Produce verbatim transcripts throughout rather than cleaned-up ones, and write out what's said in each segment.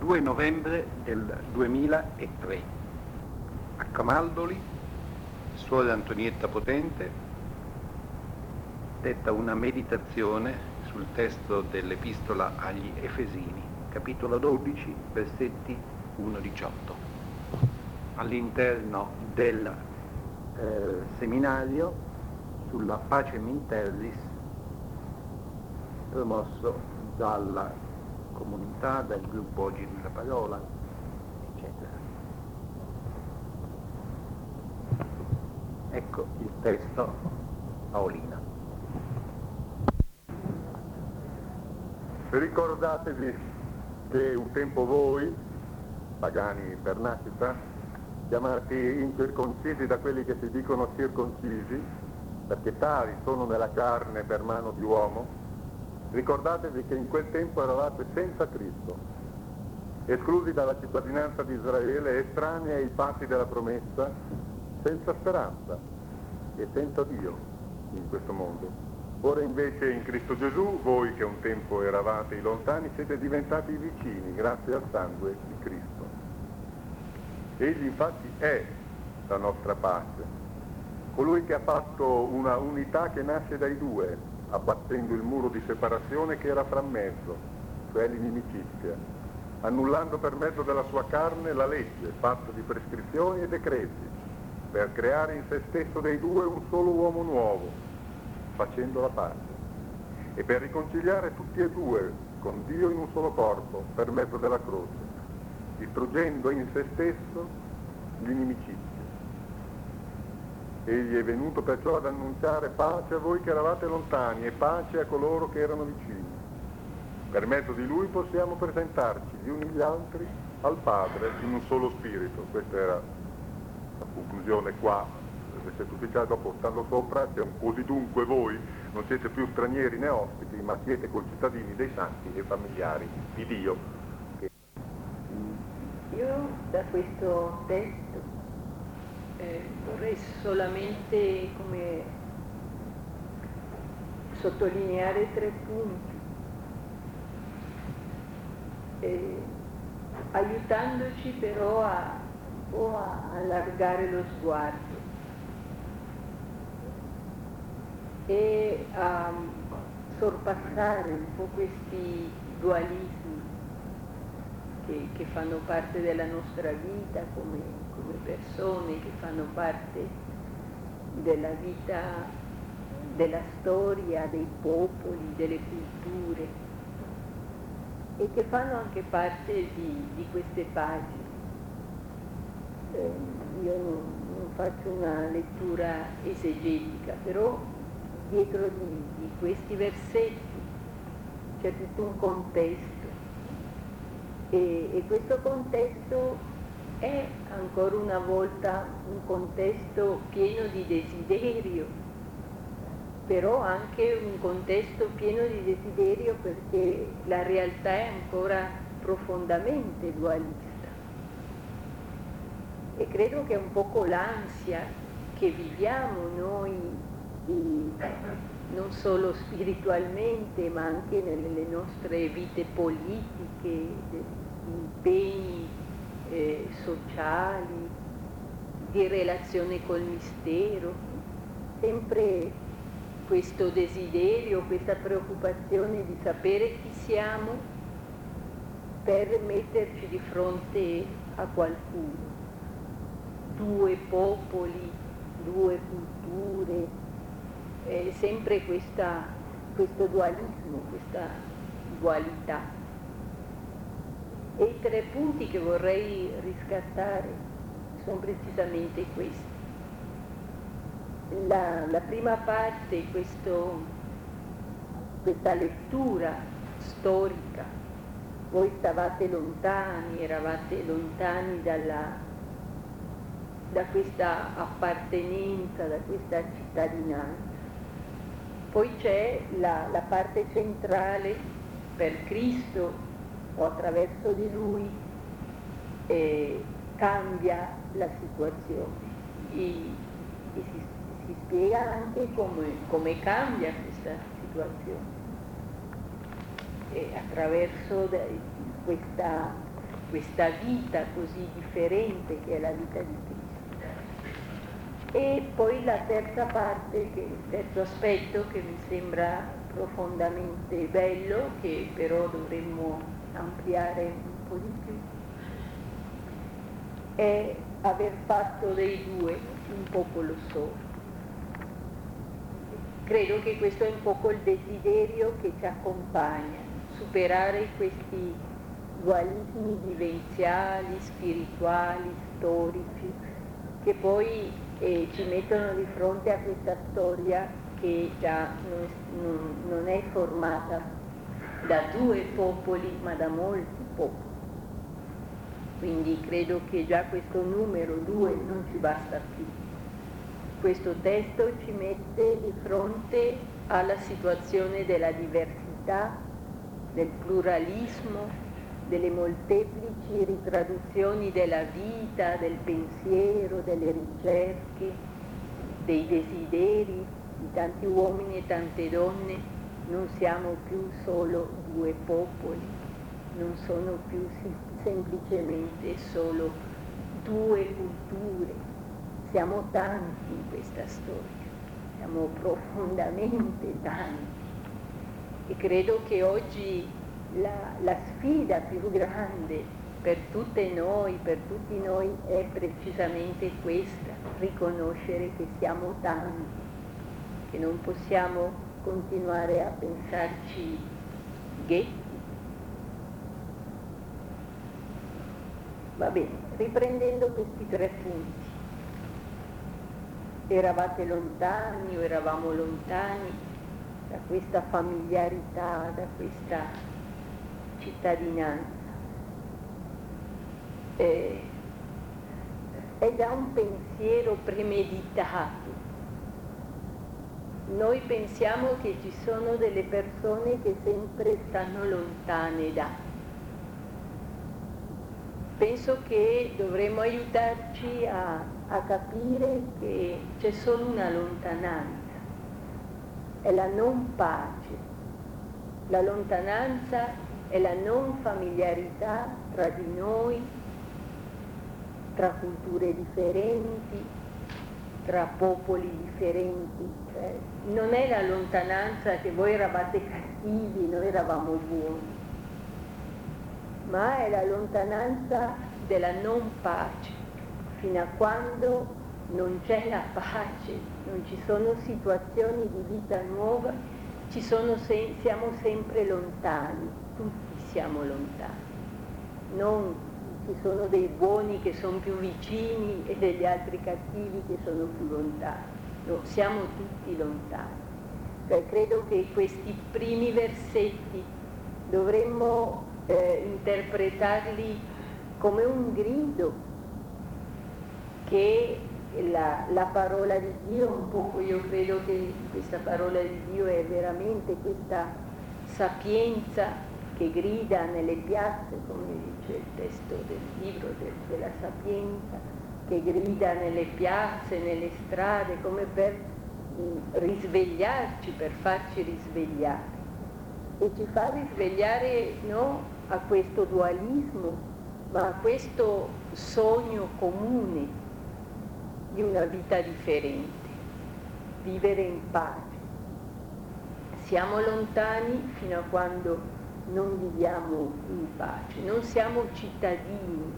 due novembre del duemilatré. A Camaldoli, suora Antonietta Potente detta una meditazione sul testo dell'Epistola agli Efesini, capitolo dodici, versetti uno a diciotto, all'interno del eh, seminario sulla Pacem in Terris promosso dalla comunità, dal gruppo Oggi nella Parola, eccetera. Ecco il testo, Paolina. Ricordatevi che un tempo voi, pagani per nascita, chiamati incirconcisi da quelli che si dicono circoncisi, perché tali sono nella carne per mano di uomo, ricordatevi che in quel tempo eravate senza Cristo, esclusi dalla cittadinanza di Israele, estranei ai patti della promessa, senza speranza e senza Dio in questo mondo. Ora invece in Cristo Gesù, voi che un tempo eravate i lontani, siete diventati i vicini grazie al sangue di Cristo. Egli infatti è la nostra pace, colui che ha fatto una unità che nasce dai due, abbattendo il muro di separazione che era fra mezzo, cioè l'inimicizia, annullando per mezzo della sua carne la legge fatta di prescrizioni e decreti, per creare in se stesso dei due un solo uomo nuovo, facendo la pace, e per riconciliare tutti e due con Dio in un solo corpo, per mezzo della croce, distruggendo in se stesso l'inimicizia. Egli è venuto perciò ad annunciare pace a voi che eravate lontani e pace a coloro che erano vicini. Per mezzo di lui possiamo presentarci gli uni gli altri al Padre in un solo spirito. Questa era la conclusione qua, versetto ufficiale. Dopo, stando sopra, c'è un così dunque voi non siete più stranieri né ospiti, ma siete concittadini dei santi e familiari di Dio. Io da questo testo Eh, vorrei solamente come sottolineare tre punti, eh, aiutandoci però a, un po' a allargare lo sguardo e a sorpassare un po' questi dualismi che, che fanno parte della nostra vita come come persone, che fanno parte della vita, della storia, dei popoli, delle culture e che fanno anche parte di, di queste pagine. Eh, io non, non faccio una lettura esegetica, però dietro di, di questi versetti c'è tutto un contesto e, e questo contesto è ancora una volta un contesto pieno di desiderio, però anche un contesto pieno di desiderio perché la realtà è ancora profondamente dualista. E credo che è un poco l'ansia che viviamo noi, di, non solo spiritualmente, ma anche nelle nostre vite politiche, impegni Eh, sociali, di relazione col mistero, sempre questo desiderio, questa preoccupazione di sapere chi siamo per metterci di fronte a qualcuno. Due popoli, due culture, eh, sempre questa, questo dualismo, questa dualità. E i tre punti che vorrei riscattare sono precisamente questi. La, la prima parte, questo, questa lettura storica, voi stavate lontani, eravate lontani dalla, da questa appartenenza, da questa cittadinanza. Poi c'è la, la parte centrale, per Cristo o attraverso di lui eh, cambia la situazione e, e si, si spiega anche come, come cambia questa situazione e attraverso de, questa questa vita così differente che è la vita di Cristo. E poi la terza parte, che, il terzo aspetto che mi sembra profondamente bello, che però dovremmo ampliare un po' di più, è aver fatto dei due un popolo solo. Credo che questo è un poco il desiderio che ci accompagna, superare questi dualismi vivenziali, spirituali, storici, che poi eh, ci mettono di fronte a questa storia che già non, non, non è formata da due popoli, ma da molti popoli. Quindi credo che già questo numero due non ci basta più. Questo testo ci mette di fronte alla situazione della diversità, del pluralismo, delle molteplici ritraduzioni della vita, del pensiero, delle ricerche, dei desideri di tanti uomini e tante donne. Non siamo più solo due popoli, non sono più semplicemente solo due culture. Siamo tanti in questa storia, siamo profondamente tanti e credo che oggi la, la sfida più grande per tutte noi, per tutti noi è precisamente questa, riconoscere che siamo tanti, che non possiamo continuare a pensarci ghetti. Va bene, riprendendo questi tre punti. Eravate lontani o eravamo lontani da questa familiarità, da questa cittadinanza. Eh, è già un pensiero premeditato. Noi pensiamo che ci sono delle persone che sempre stanno lontane da. Penso che dovremmo aiutarci a, a capire che c'è solo una lontananza, è la non pace. La lontananza è la non familiarità tra di noi, tra culture differenti, tra popoli differenti. Cioè, non è la lontananza che voi eravate cattivi, noi eravamo buoni, ma è la lontananza della non pace. Fino a quando non c'è la pace, non ci sono situazioni di vita nuova, ci sono se- siamo sempre lontani, tutti siamo lontani. Non ci sono dei buoni che sono più vicini e degli altri cattivi che sono più lontani. No, siamo tutti lontani. Cioè, credo che questi primi versetti dovremmo Eh, interpretarli come un grido che la, la parola di Dio, un poco io credo che questa parola di Dio è veramente questa sapienza che grida nelle piazze, come dice il testo del libro del, della sapienza, che grida nelle piazze, nelle strade, come per mh, risvegliarci, per farci risvegliare. E ci fa risvegliare no a questo dualismo, ma a questo sogno comune di una vita differente, vivere in pace. Siamo lontani fino a quando non viviamo in pace, non siamo cittadini,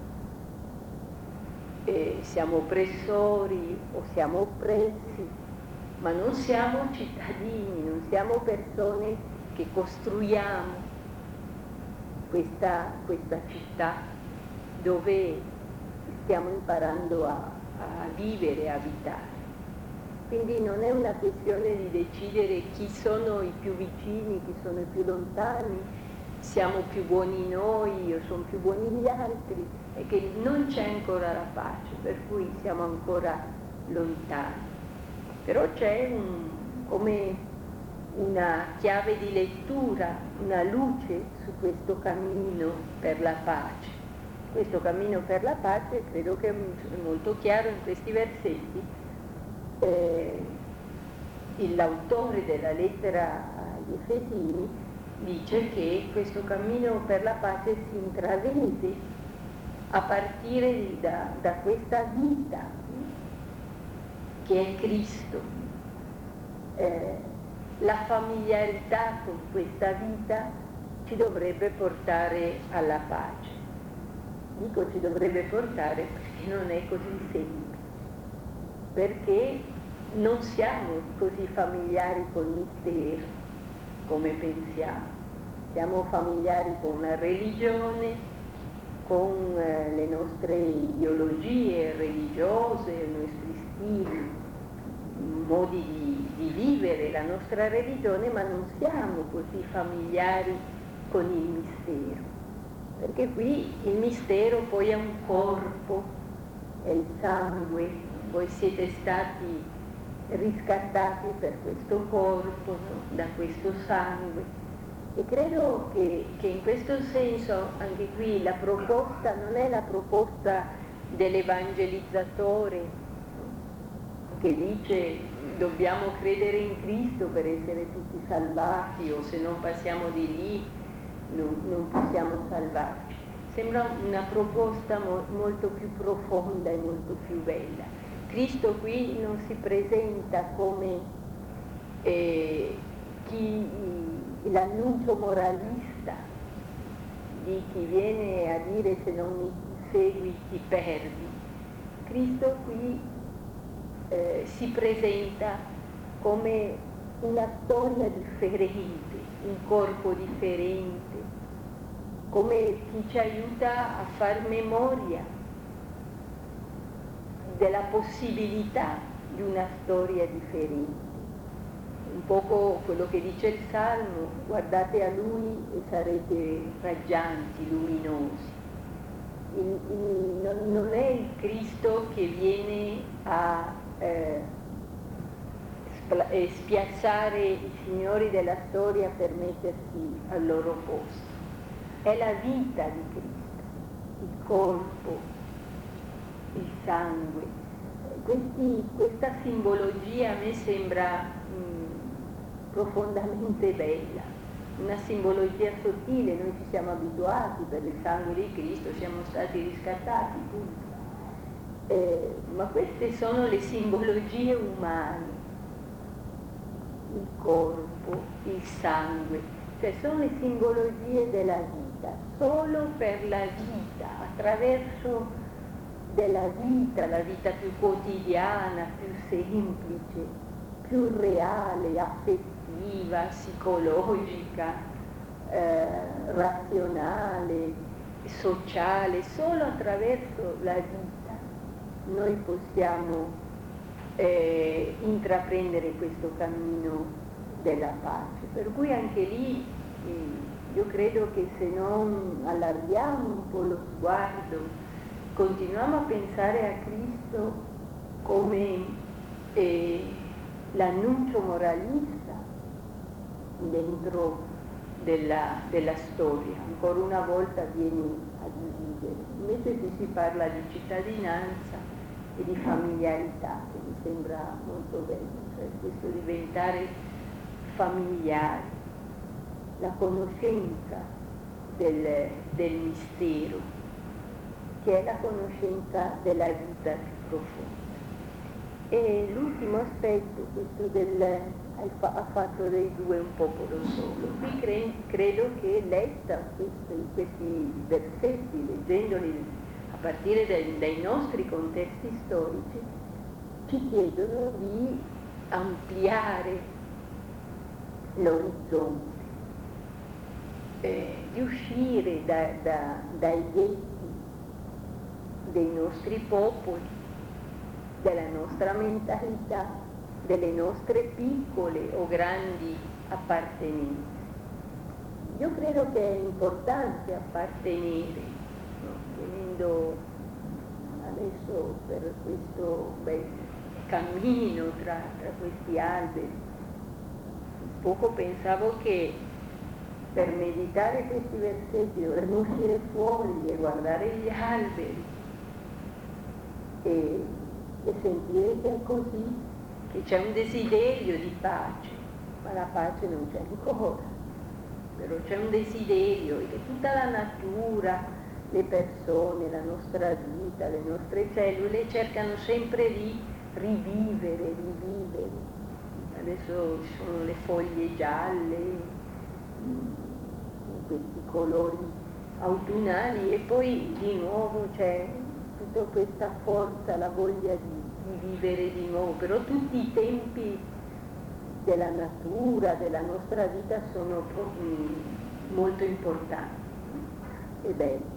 eh, siamo oppressori o siamo oppressi, ma non siamo cittadini, non siamo persone che costruiamo questa, questa città dove stiamo imparando a, a vivere, a abitare. Quindi non è una questione di decidere chi sono i più vicini, chi sono i più lontani, siamo più buoni noi o sono più buoni gli altri, è che non c'è ancora la pace, per cui siamo ancora lontani. Però c'è un, come una chiave di lettura, una luce su questo cammino per la pace. Questo cammino per la pace credo che è molto chiaro in questi versetti. Eh, l'autore della lettera agli Efesini dice che questo cammino per la pace si intravede a partire da, da questa vita che è Cristo. Eh, la familiarità con questa vita ci dovrebbe portare alla pace. Dico ci dovrebbe portare perché non è così semplice, perché non siamo così familiari col mistero come pensiamo. Siamo familiari con la religione, con eh, le nostre ideologie religiose, i nostri stili, modi di, di vivere la nostra religione, ma non siamo così familiari con il mistero, perché qui il mistero poi è un corpo, è il sangue, voi siete stati riscattati per questo corpo, no? Da questo sangue. E credo che, che in questo senso anche qui la proposta non è la proposta dell'evangelizzatore che dice dobbiamo credere in Cristo per essere tutti salvati, o se non passiamo di lì non, non possiamo salvarci. Sembra una proposta mo, molto più profonda e molto più bella. Cristo qui non si presenta come eh, chi, l'annuncio moralista di chi viene a dire se non mi segui ti perdi. Cristo qui eh, si presenta come una storia differente, un corpo differente, come chi ci aiuta a far memoria della possibilità di una storia differente. Un poco quello che dice il Salmo, guardate a Lui e sarete raggianti, luminosi. Il, il, non è il Cristo che viene a eh, spla- eh, spiazzare i signori della storia per mettersi al loro posto. È la vita di Cristo, il corpo, il sangue. Questi, questa simbologia a me sembra mh, profondamente bella, una simbologia sottile. Noi ci siamo abituati per il sangue di Cristo, siamo stati riscattati, punto. Eh, ma queste sono le simbologie umane, il corpo, il sangue, cioè sono le simbologie della vita, solo per la vita, attraverso della vita, la vita più quotidiana, più semplice, più reale, affettiva, psicologica, eh, razionale, sociale, solo attraverso la vita noi possiamo eh, intraprendere questo cammino della pace. Per cui anche lì eh, io credo che se non allarghiamo un po' lo sguardo, continuiamo a pensare a Cristo come eh, l'annuncio moralista dentro della, della storia, ancora una volta viene a dividere. Invece qui si parla di cittadinanza e di familiarità, che mi sembra molto bello, cioè questo diventare familiari, la conoscenza del, del mistero, che è la conoscenza della vita più profonda. E l'ultimo aspetto, questo del ha fatto dei due un popolo solo. Qui cre, credo che letta questi, questi versetti, leggendoli a partire dai, dai nostri contesti storici, ci chiedono di ampliare l'orizzonte, eh, di uscire da, da, dai ghetti dei nostri popoli, della nostra mentalità, delle nostre piccole o grandi appartenenze. Io credo che è importante appartenere, no? Venendo adesso per questo bel cammino tra, tra questi alberi, poco pensavo che per meditare questi versetti dovremmo uscire fuori e guardare gli alberi e, e sentire che è così, che c'è un desiderio di pace, ma la pace non c'è ancora. però c'è un desiderio e che tutta la natura, le persone, la nostra vita, le nostre cellule cercano sempre di rivivere, rivivere. Adesso ci sono le foglie gialle, questi colori autunnali e poi di nuovo c'è tutta questa forza, la voglia di, di vivere di nuovo, però tutti i tempi della natura, della nostra vita sono mh, molto importanti e belli.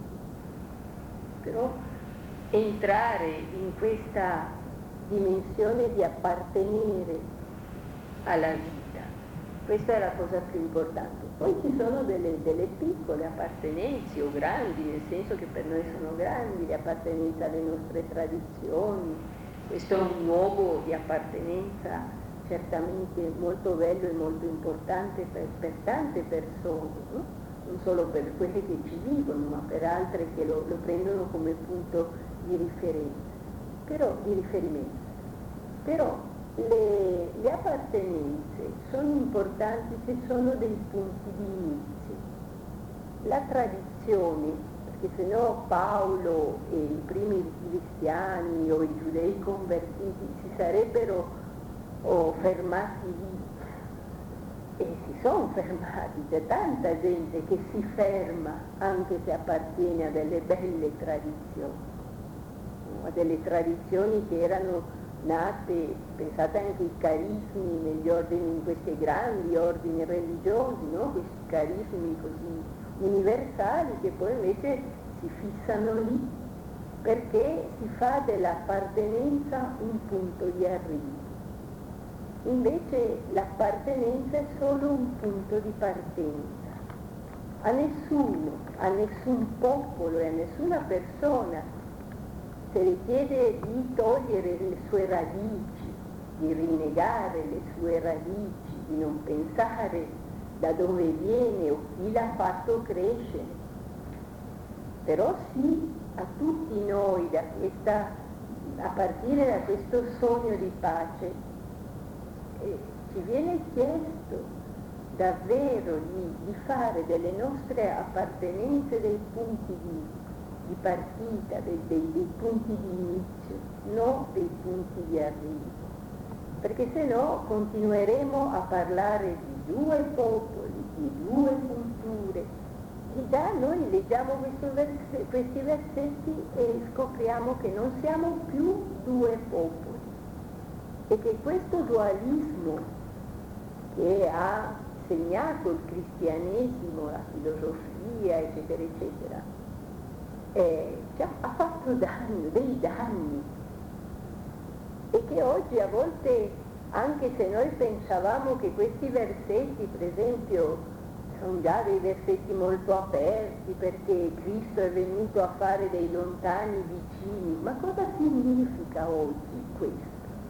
Però entrare in questa dimensione di appartenere alla vita, questa è la cosa più importante. Poi ci sono delle, delle piccole appartenenze o grandi, nel senso che per noi sono grandi, le appartenenze alle nostre tradizioni, questo è un luogo di appartenenza certamente molto bello e molto importante per, per tante persone, no? Non solo per quelle che ci vivono, ma per altre che lo, lo prendono come punto di riferenza, però, di riferimento. Però le, le appartenenze sono importanti se sono dei punti di inizio. La tradizione, perché se no Paolo e i primi cristiani o i giudei convertiti si sarebbero o fermati lì, e si sono fermati. C'è tanta gente che si ferma anche se appartiene a delle belle tradizioni, a delle tradizioni che erano nate, pensate anche ai carismi negli ordini, in questi grandi ordini religiosi, no? Questi carismi così universali che poi invece si fissano lì perché si fa dell'appartenenza un punto di arrivo. Invece l'appartenenza è solo un punto di partenza. A nessuno, a nessun popolo e a nessuna persona se le chiede di togliere le sue radici, di rinnegare le sue radici, di non pensare da dove viene o chi l'ha fatto crescere. Però sì, a tutti noi, da questa, a partire da questo sogno di pace, E ci viene chiesto davvero di, di fare delle nostre appartenenze dei punti di, di partita, dei, dei, dei punti di inizio, non dei punti di arrivo, perché se no continueremo a parlare di due popoli, di due culture, e già noi leggiamo verse, questi versetti e scopriamo che non siamo più due popoli. E che questo dualismo che ha segnato il cristianesimo, la filosofia, eccetera, eccetera, eh, ci ha, ha fatto danno, dei danni. E che oggi a volte, anche se noi pensavamo che questi versetti, per esempio, sono già dei versetti molto aperti, perché Cristo è venuto a fare dei lontani vicini, ma cosa significa oggi questo?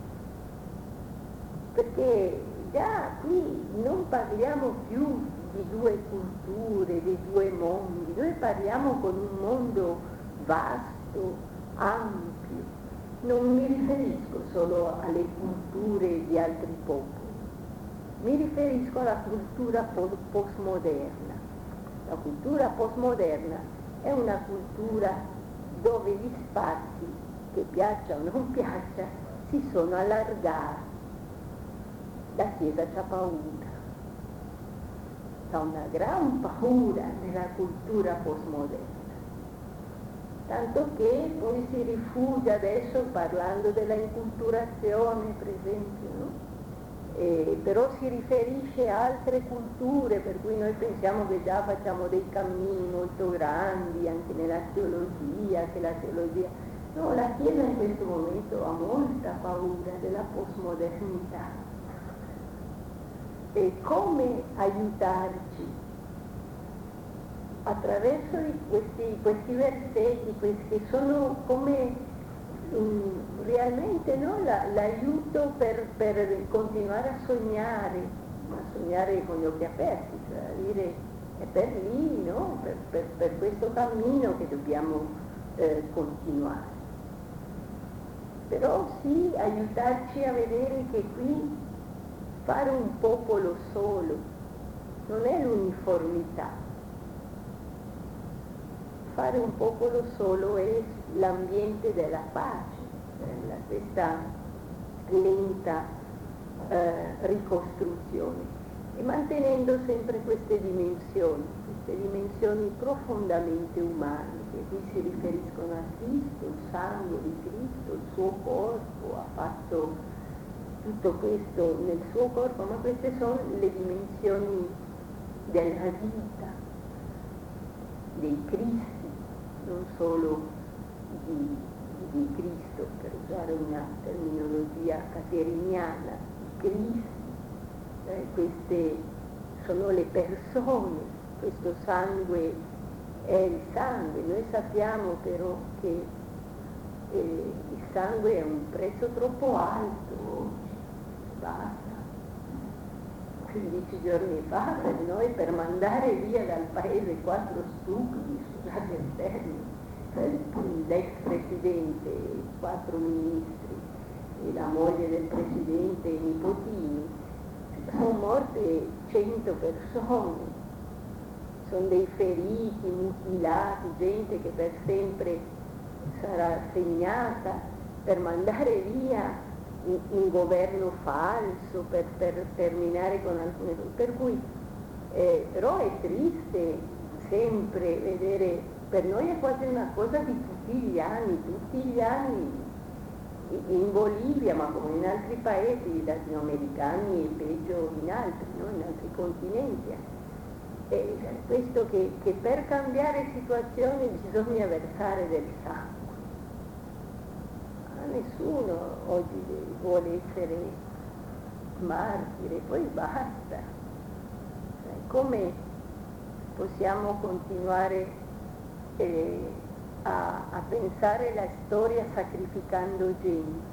Perché già qui non parliamo più di due culture, di due mondi, noi parliamo con un mondo vasto, ampio. Non mi riferisco solo alle culture di altri popoli, mi riferisco alla cultura postmoderna. La cultura postmoderna è una cultura dove gli spazi, che piaccia o non piaccia, si sono allargati. La Chiesa c'ha paura, c'ha una gran paura nella cultura postmoderna, tanto che poi si rifugia adesso parlando della inculturazione, per esempio, no? E, però si riferisce a altre culture, per cui noi pensiamo che già facciamo dei cammini molto grandi anche nella teologia, che la teologia... No, la Chiesa in questo momento ha molta paura della postmodernità. E come aiutarci attraverso questi, questi versetti, questi sono come um, realmente no, la, l'aiuto per, per continuare a sognare, a sognare con gli occhi aperti, cioè a dire è per lì, no? per, per, per questo cammino che dobbiamo eh, continuare. Però sì, aiutarci a vedere che qui fare un popolo solo non è l'uniformità. Fare un popolo solo è l'ambiente della pace, eh, questa lenta eh, ricostruzione, e mantenendo sempre queste dimensioni, queste dimensioni profondamente umane, che qui si riferiscono a Cristo, il sangue di Cristo, il suo corpo, ha fatto tutto questo nel suo corpo, ma queste sono le dimensioni della vita, dei Cristi, non solo di, di Cristo, per usare una terminologia cateriniana, i Cristi. Eh, queste sono le persone, questo sangue è il sangue. Noi sappiamo però che eh, il sangue è un prezzo troppo alto oggi, basta. quindici giorni fa per noi, per mandare via dal paese quattro stupidi, scusate il termine, l'ex presidente, quattro ministri e la moglie del presidente e i nipotini, sono morte cento persone, sono dei feriti, mutilati, gente che per sempre sarà segnata, per mandare via un, un governo falso, per, per terminare con alcune cose. Per cui eh, però è triste sempre vedere, per noi è quasi una cosa di tutti gli anni, tutti gli anni in Bolivia, ma come in altri paesi latinoamericani e peggio in altri, no? In altri continenti. E questo che, che per cambiare situazioni bisogna versare del sangue. Ma nessuno oggi vuole essere martire, poi basta. Come possiamo continuare eh, a, a pensare la storia sacrificando gente?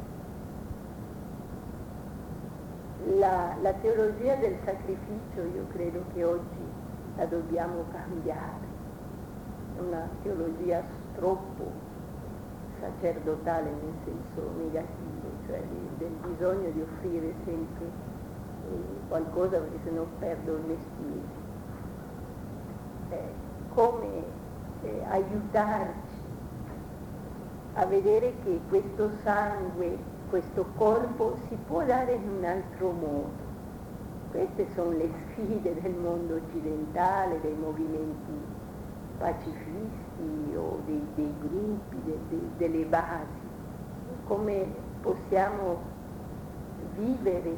La, la teologia del sacrificio io credo che oggi la dobbiamo cambiare, è una teologia troppo sacerdotale nel senso negativo, cioè di, del bisogno di offrire sempre eh, qualcosa perché sennò perdo il mestiere. Eh, come eh, aiutarci a vedere che questo sangue, questo corpo si può dare in un altro modo. Queste sono le sfide del mondo occidentale, dei movimenti pacifisti o dei, dei gruppi, de, de, delle basi. Come possiamo vivere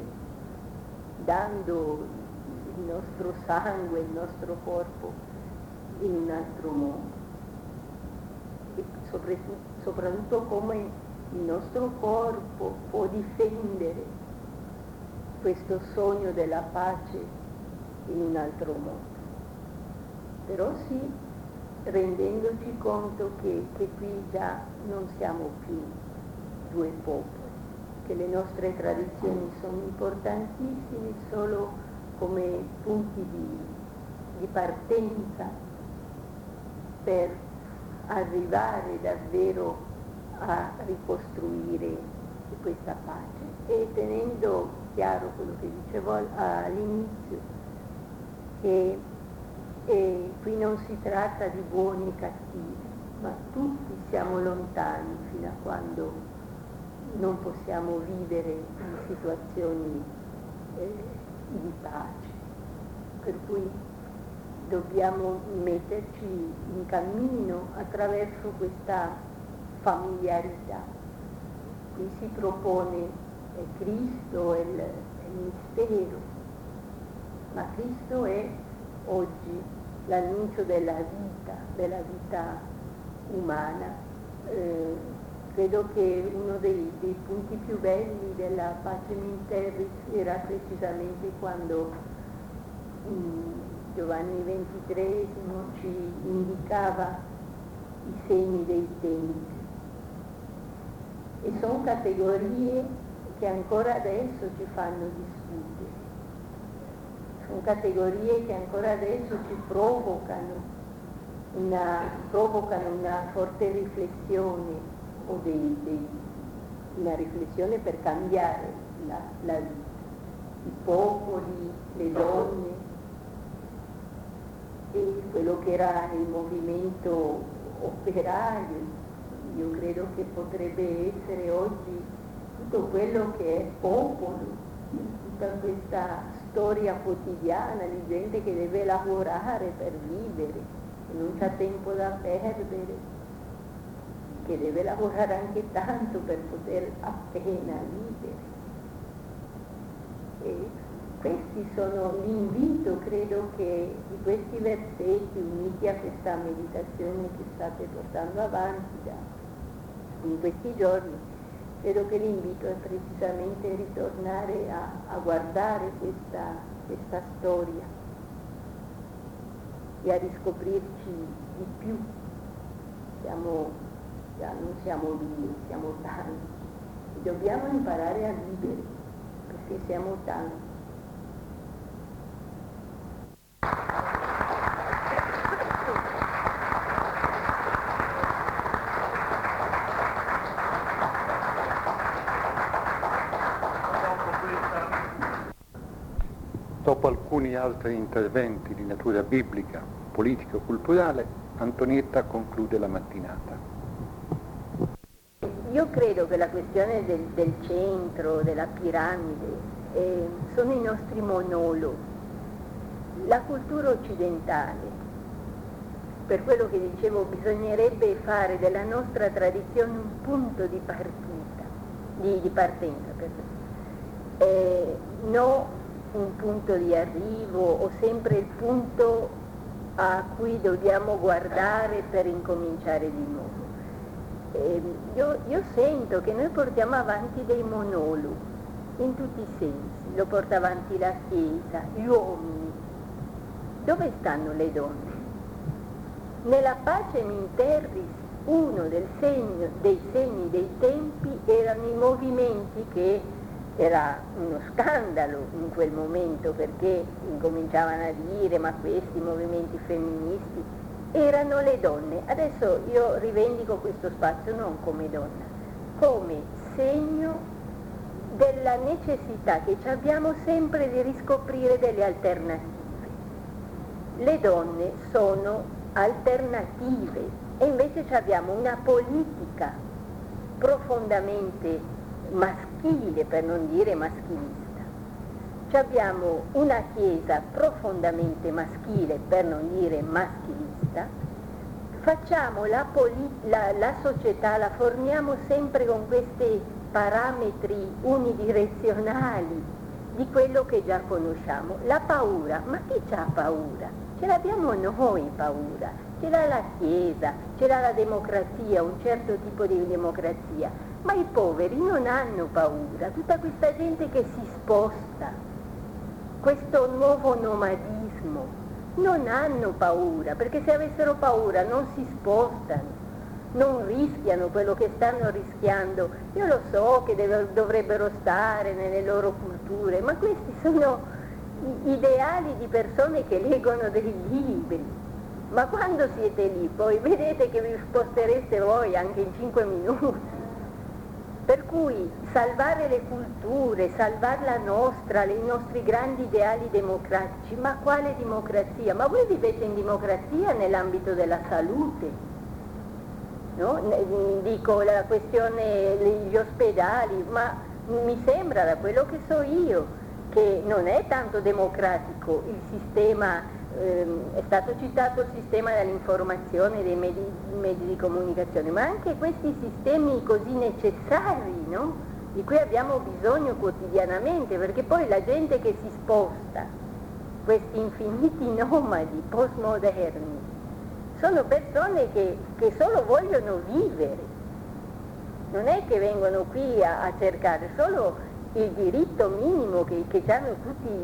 dando il nostro sangue, il nostro corpo in un altro modo. E soprattutto, soprattutto come il nostro corpo può difendere questo sogno della pace in un altro modo. Però sì, rendendoci conto che, che qui già non siamo più due popoli, che le nostre tradizioni sono importantissime solo come punti di, di partenza per arrivare davvero a ricostruire questa pace, e tenendo chiaro quello che dicevo all'inizio, che e qui non si tratta di buoni e cattivi, ma tutti siamo lontani fino a quando non possiamo vivere in situazioni eh, di pace, per cui dobbiamo metterci in cammino attraverso questa familiarità. Qui si propone eh, Cristo e il, il mistero, ma Cristo è oggi l'annuncio della vita, della vita umana. Eh, credo che uno dei, dei punti più belli della Pacem in Terris era precisamente quando mh, Giovanni ventitreesimo ci indicava i segni dei tempi. E sono categorie che ancora adesso ci fanno discutere, sono categorie che ancora adesso ci provocano una, provocano una forte riflessione, o dei, dei, una riflessione per cambiare la, la vita, i popoli, le donne, e quello che era il movimento operaio. Io credo che potrebbe essere oggi tutto quello che è popolo, tutta questa storia quotidiana di gente che deve lavorare per vivere, che non c'ha tempo da perdere, che deve lavorare anche tanto per poter appena vivere. E questi sono l'invito, credo, che di questi versetti uniti a questa meditazione che state portando avanti da, in questi giorni, credo che l'invito è precisamente ritornare a, a guardare questa, questa storia e a riscoprirci di più. Siamo, non siamo due, siamo tanti e dobbiamo imparare a vivere perché siamo tanti. Dopo alcuni altri interventi di natura biblica, politica e culturale, Antonietta conclude la mattinata. Io credo che la questione del, del centro, della piramide, eh, sono i nostri monologhi. La cultura occidentale, per quello che dicevo, bisognerebbe fare della nostra tradizione un punto di partita, di, di partenza, eh, no un punto di arrivo o sempre il punto a cui dobbiamo guardare per incominciare di nuovo. Eh, io, io sento che noi portiamo avanti dei monologhi in tutti i sensi, lo porta avanti la Chiesa, gli uomini. Dove stanno le donne? Nella Pacem in Terris, uno del segno, dei segni dei tempi erano i movimenti che era uno scandalo in quel momento, perché incominciavano a dire ma questi movimenti femministi erano le donne. Adesso io rivendico questo spazio non come donna, come segno della necessità che abbiamo sempre di riscoprire delle alternative. Le donne sono alternative e invece abbiamo una politica profondamente maschile, per non dire maschilista. Abbiamo una Chiesa profondamente maschile, per non dire maschilista. Facciamo la, poli- la, la società, la forniamo sempre con questi parametri unidirezionali di quello che già conosciamo. La paura, ma chi c'ha paura? Ce l'abbiamo noi paura, ce l'ha la Chiesa, ce l'ha la democrazia, un certo tipo di democrazia. Ma i poveri non hanno paura, tutta questa gente che si sposta, questo nuovo nomadismo, non hanno paura, perché se avessero paura non si spostano, non rischiano quello che stanno rischiando. Io lo so che deve, dovrebbero stare nelle loro culture, ma questi sono ideali di persone che leggono dei libri. Ma quando siete lì poi vedete che vi spostereste voi anche in cinque minuti. Per cui salvare le culture, salvare la nostra, i nostri grandi ideali democratici, ma quale democrazia? Ma voi vivete in democrazia nell'ambito della salute, no? Dico la questione degli ospedali, ma mi sembra da quello che so io che non è tanto democratico il sistema. Eh, è stato citato il sistema dell'informazione, dei mezzi, mezzi di comunicazione, ma anche questi sistemi così necessari, no? Di cui abbiamo bisogno quotidianamente, perché poi la gente che si sposta, questi infiniti nomadi postmoderni, sono persone che, che solo vogliono vivere, non è che vengono qui a, a cercare solo il diritto minimo che, che hanno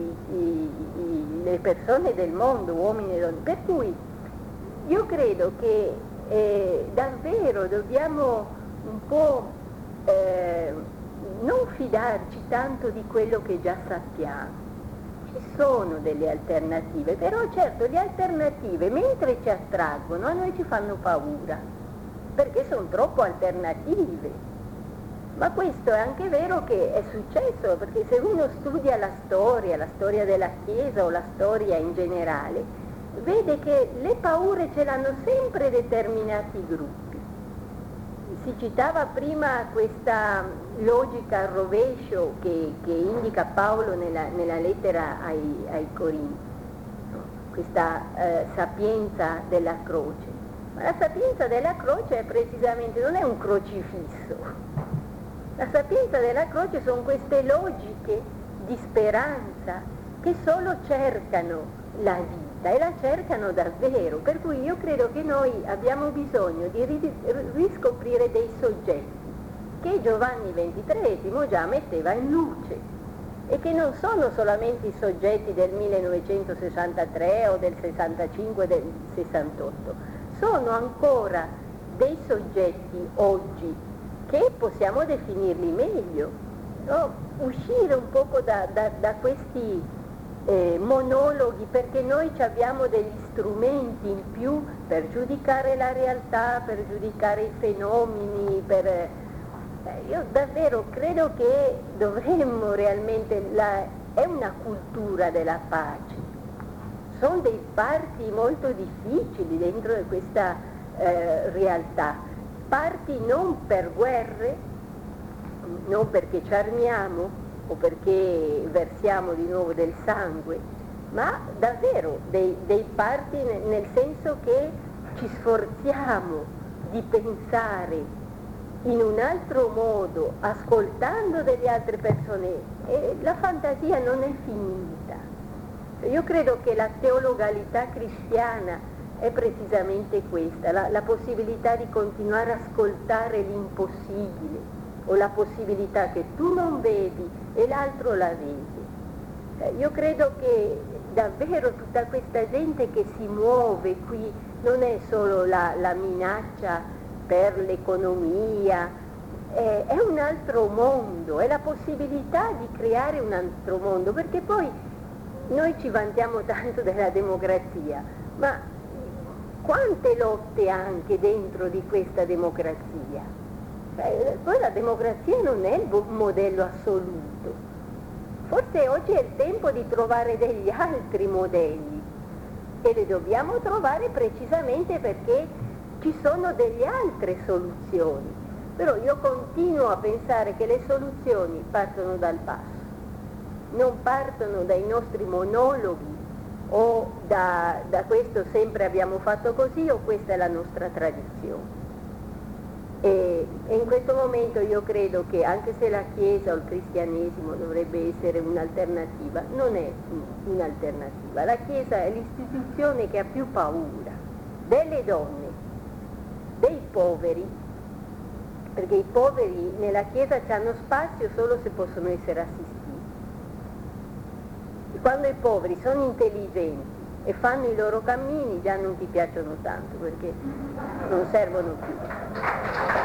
tutte le persone del mondo, uomini e donne. Per cui io credo che eh, davvero dobbiamo un po' eh, non fidarci tanto di quello che già sappiamo. Ci sono delle alternative, però certo le alternative mentre ci attraggono a noi ci fanno paura, perché sono troppo alternative. Ma questo è anche vero che è successo, perché se uno studia la storia, la storia della Chiesa o la storia in generale, vede che le paure ce l'hanno sempre determinati gruppi. Si citava prima questa logica al rovescio che, che indica Paolo nella, nella lettera ai, ai Corinzi, no? Questa eh, sapienza della croce. Ma la sapienza della croce è precisamente, non è un crocifisso. La sapienza della croce sono queste logiche di speranza che solo cercano la vita e la cercano davvero, per cui io credo che noi abbiamo bisogno di riscoprire dei soggetti che Giovanni ventitreesimo già metteva in luce e che non sono solamente i soggetti del millenovecentosessantatré o del sessantacinque, del sessantotto, sono ancora dei soggetti oggi che possiamo definirli meglio, no? Uscire un poco da, da, da questi Eh, monologhi, perché noi abbiamo degli strumenti in più per giudicare la realtà, per giudicare i fenomeni, per, eh, io davvero credo che dovremmo realmente, la, è una cultura della pace, sono dei parti molto difficili dentro questa eh, realtà, parti non per guerre, non perché ci armiamo, o perché versiamo di nuovo del sangue, ma davvero dei, dei parti nel, nel senso che ci sforziamo di pensare in un altro modo, ascoltando delle altre persone, e la fantasia non è finita. Io credo che la teologalità cristiana è precisamente questa, la, la possibilità di continuare a ascoltare l'impossibile, o la possibilità che tu non vedi e l'altro la vede. Eh, io credo che davvero tutta questa gente che si muove qui non è solo la, la minaccia per l'economia, è, è un altro mondo, è la possibilità di creare un altro mondo, perché poi noi ci vantiamo tanto della democrazia, ma quante lotte anche dentro di questa democrazia? Poi la democrazia non è il modello assoluto, forse oggi è il tempo di trovare degli altri modelli e li dobbiamo trovare precisamente perché ci sono delle altre soluzioni, però io continuo a pensare che le soluzioni partono dal basso, non partono dai nostri monologhi o da, da questo sempre abbiamo fatto così o questa è la nostra tradizione. E, e in questo momento io credo che anche se la Chiesa o il cristianesimo dovrebbe essere un'alternativa, non è un'alternativa. La Chiesa è l'istituzione che ha più paura delle donne, dei poveri, perché i poveri nella Chiesa hanno spazio solo se possono essere assistiti. E quando i poveri sono intelligenti e fanno i loro cammini già non ti piacciono tanto perché non servono più.